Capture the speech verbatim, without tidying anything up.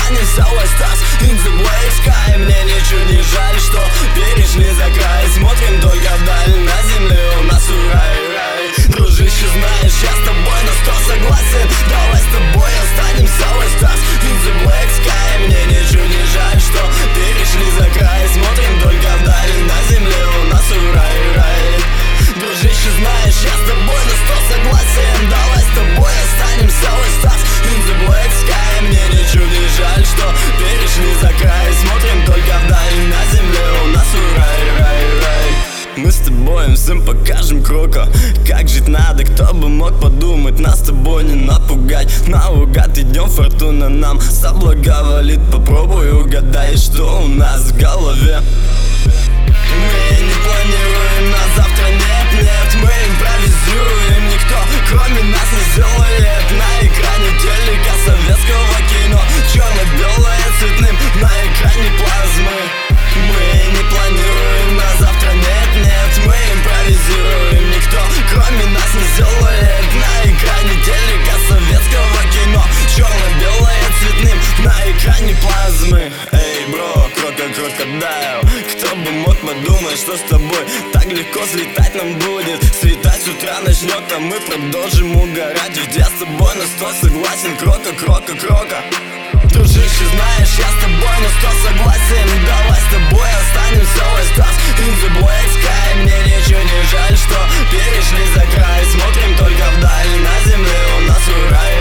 останемся Always stars in the black sky. Мне ничего не жаль, что перешли за край. Смотрим только вдаль, на земле у нас рай, рай. Дружище, знаешь, я с тобой на сто согласен. Давай с тобой останемся Always stars in the black sky. Мне ничего не жаль, что перешли за край. Смотрим только вдаль, на земле у нас рай, рай. Дружище, знаешь, я с тобой на сто согласен. Давай с тобой останемся Always stars in the black sky. Мне ничего не жаль, что перешли за край. Смотрим только вдаль, на земле у нас рай, рай, рай. Мы с тобой всем покажем крока, как жить надо, кто бы мог подумать. Нас с тобой не напугать, наугад идем, фортуна нам соблаговолит. Попробуй угадай, что у нас в голове. Мы не планируем на завтра, нет, нет. Мы импровизируем, никто кроме нас не сделает. На экране телека советского кино, черно-белое цветным на экране плазмы. Мы не планируем на завтра, нет, нет. Мы импровизируем, никто кроме нас не сделает. На экране телека советского кино, черно-белое цветным на экране плазмы. Эй, бро, крока-крокодайл, кто бы мог подумать, что с тобой так легко взлетать нам будет. Светать с утра начнет, а мы продолжим угорать. Ведь я с тобой на сто согласен, крока-крока-крока. Дружище, знаешь, я с тобой на сто согласен. Давай с тобой останемся Always stars in the black sky. Мне ничего не жаль, что перешли за край. Смотрим только вдаль, на земле у нас рай.